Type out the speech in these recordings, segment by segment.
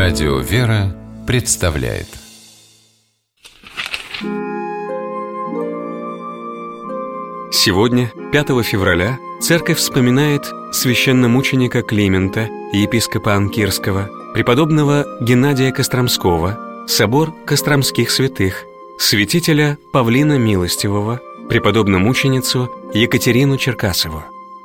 Радио «Вера» представляет. Сегодня, 5 февраля, Церковь вспоминает священномученика Климента, епископа Анкирского, преподобного Геннадия Костромского, собор Костромских святых, святителя Павлина Милостивого, преподобномученицу Екатерину Черкасову.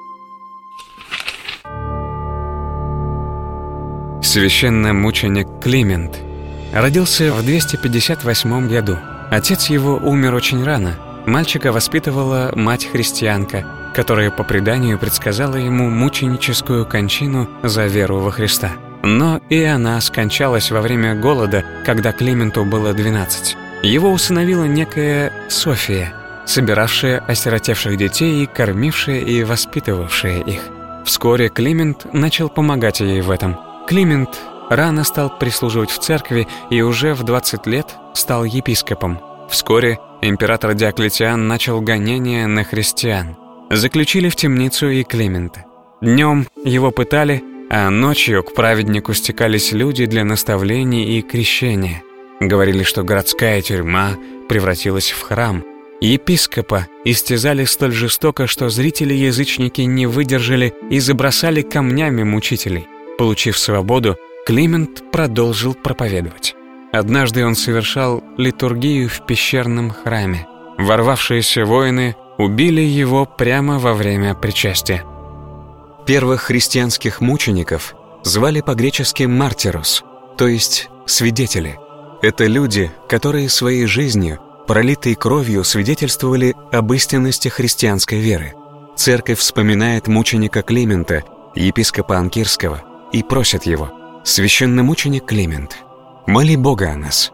Священномученик Климент родился в 258 году. Отец его умер очень рано. Мальчика воспитывала мать-христианка, которая по преданию предсказала ему мученическую кончину за веру во Христа. Но и она скончалась во время голода, когда Клименту было 12. Его усыновила некая София, собиравшая осиротевших детей и кормившая и воспитывавшая их. Вскоре Климент начал помогать ей в этом. Климент рано стал прислуживать в церкви и уже в 20 лет стал епископом. Вскоре император Диоклетиан начал гонения на христиан. Заключили в темницу и Климента. Днем его пытали, а ночью к праведнику стекались люди для наставлений и крещения. Говорили, что городская тюрьма превратилась в храм. Епископа истязали столь жестоко, что зрители-язычники не выдержали и забросали камнями мучителей. Получив свободу, Климент продолжил проповедовать. Однажды он совершал литургию в пещерном храме. Ворвавшиеся воины убили его прямо во время причастия. Первых христианских мучеников звали по-гречески «мартирос», то есть «свидетели». Это люди, которые своей жизнью, пролитой кровью, свидетельствовали об истинности христианской веры. Церковь вспоминает мученика Климента, епископа Анкирского, и просит его: «Священномученик Климент, моли Бога о нас».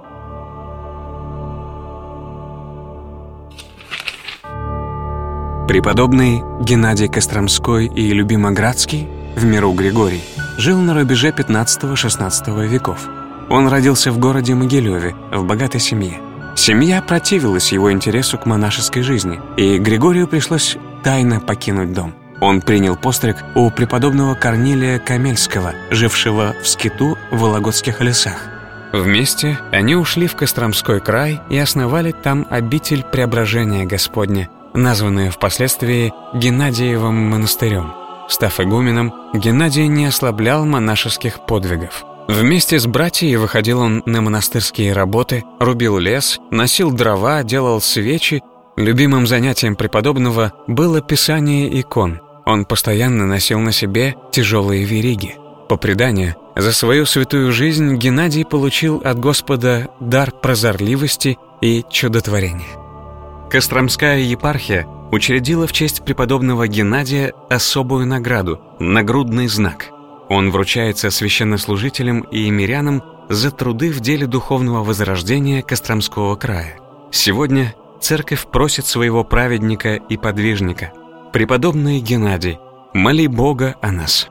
Преподобный Геннадий Костромской и Любимоградский, в миру Григорий, жил на рубеже 15-16 веков. Он родился в городе Могилеве, в богатой семье. Семья противилась его интересу к монашеской жизни, и Григорию пришлось тайно покинуть дом. Он принял постриг у преподобного Корнилия Камельского, жившего в скиту в Вологодских лесах. Вместе они ушли в Костромской край и основали там обитель Преображения Господня, названную впоследствии Геннадиевым монастырем. Став игуменом, Геннадий не ослаблял монашеских подвигов. Вместе с братьями выходил он на монастырские работы, рубил лес, носил дрова, делал свечи. Любимым занятием преподобного было писание икон. Он постоянно носил на себе тяжелые вериги. По преданию, за свою святую жизнь Геннадий получил от Господа дар прозорливости и чудотворения. Костромская епархия учредила в честь преподобного Геннадия особую награду – нагрудный знак. Он вручается священнослужителям и мирянам за труды в деле духовного возрождения Костромского края. Сегодня церковь просит своего праведника и подвижника: «Преподобный Геннадий, моли Бога о нас».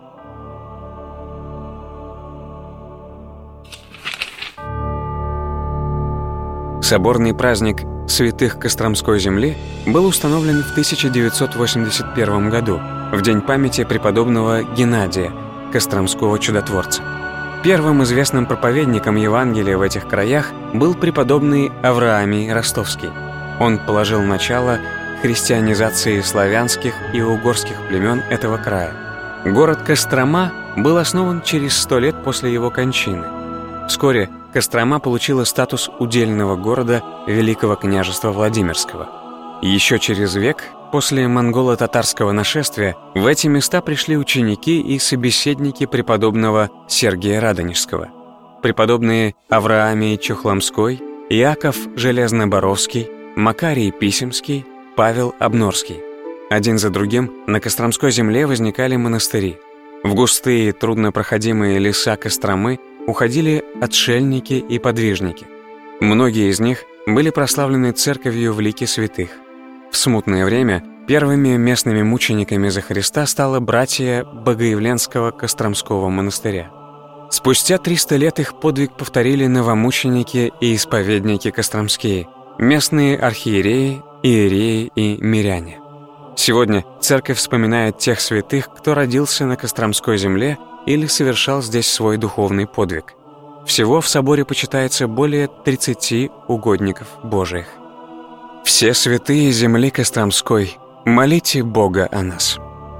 Соборный праздник святых Костромской земли был установлен в 1981 году, в день памяти преподобного Геннадия, Костромского чудотворца. Первым известным проповедником Евангелия в этих краях был преподобный Авраамий Ростовский. Он положил начало христианизации славянских и угорских племен этого края. Город Кострома был основан через 100 лет после его кончины. Вскоре Кострома получила статус удельного города Великого княжества Владимирского. Еще через век, после монголо-татарского нашествия, в эти места пришли ученики и собеседники преподобного Сергия Радонежского. Преподобные Авраамий Чухломской, Иаков Железноборовский, Макарий Писемский, Павел Обнорский. Один за другим на Костромской земле возникали монастыри. В густые, труднопроходимые леса Костромы уходили отшельники и подвижники. Многие из них были прославлены церковью в лике святых. В смутное время первыми местными мучениками за Христа стало братья Богоявленского Костромского монастыря. Спустя 300 лет их подвиг повторили новомученики и исповедники костромские, местные архиереи, иереи и миряне. Сегодня церковь вспоминает тех святых, кто родился на Костромской земле или совершал здесь свой духовный подвиг. Всего в соборе почитается более 30 угодников Божиих. Все святые земли Костромской, молите Бога о нас.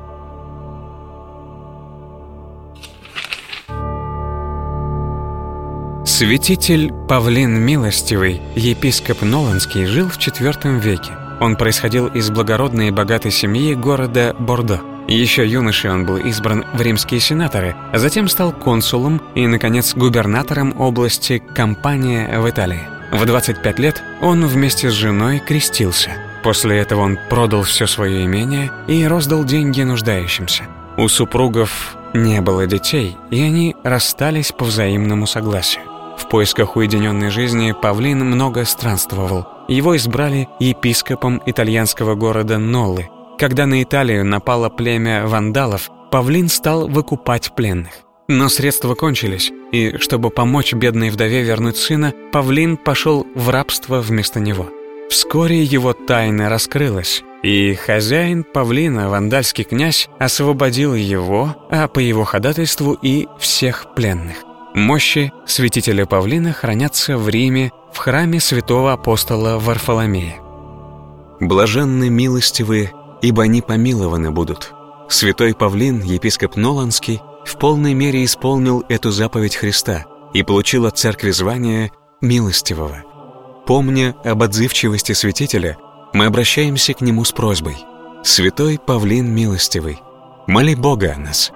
Святитель Павлин Милостивый, епископ Ноланский, жил в IV веке. Он происходил из благородной и богатой семьи города Бордо. Еще юношей он был избран в римские сенаторы, а затем стал консулом и, наконец, губернатором области Кампания в Италии. В 25 лет он вместе с женой крестился. После этого он продал все свое имение и роздал деньги нуждающимся. У супругов не было детей, и они расстались по взаимному согласию. В поисках уединенной жизни Павлин много странствовал. Его избрали епископом итальянского города Ноллы. Когда на Италию напало племя вандалов, Павлин стал выкупать пленных. Но средства кончились, и чтобы помочь бедной вдове вернуть сына, Павлин пошел в рабство вместо него. Вскоре его тайна раскрылась, и хозяин Павлина, вандальский князь, освободил его, а по его ходатайству и всех пленных. Мощи святителя Павлина хранятся в Риме в храме святого апостола Варфоломея. «Блаженны милостивые, ибо они помилованы будут». Святой Павлин, епископ Ноланский, в полной мере исполнил эту заповедь Христа и получил от церкви звание милостивого. Помня об отзывчивости святителя, мы обращаемся к нему с просьбой: «Святой Павлин Милостивый, моли Бога о нас».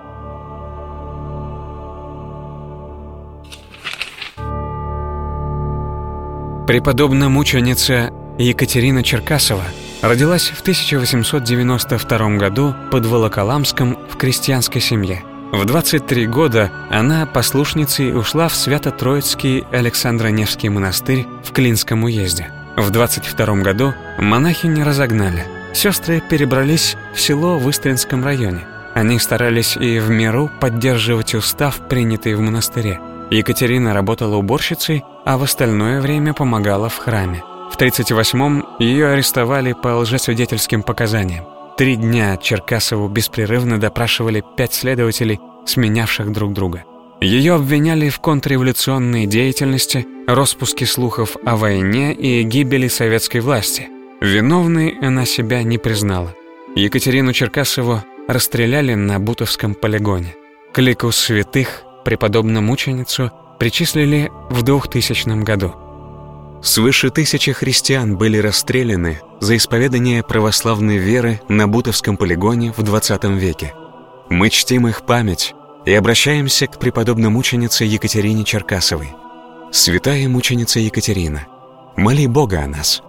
Преподобная мученица Екатерина Черкасова родилась в 1892 году под Волоколамском в крестьянской семье. В 23 года она послушницей ушла в Свято-Троицкий Александро-Невский монастырь в Клинском уезде. В 22 году монахинь разогнали. Сестры перебрались в село в Истринском районе. Они старались и в миру поддерживать устав, принятый в монастыре. Екатерина работала уборщицей, а в остальное время помогала в храме. В 1938-м ее арестовали по лжесвидетельским показаниям. 3 дня Черкасову беспрерывно допрашивали 5 следователей, сменявших друг друга. Ее обвиняли в контрреволюционной деятельности, распуске слухов о войне и гибели советской власти. Виновной она себя не признала. Екатерину Черкасову расстреляли на Бутовском полигоне. К лику святых преподобную мученицу причислили в 2000 году. Свыше 1000 христиан были расстреляны за исповедание православной веры на Бутовском полигоне в 20 веке. Мы чтим их память и обращаемся к преподобной мученице Екатерине Черкасовой. Святая мученица Екатерина, моли Бога о нас.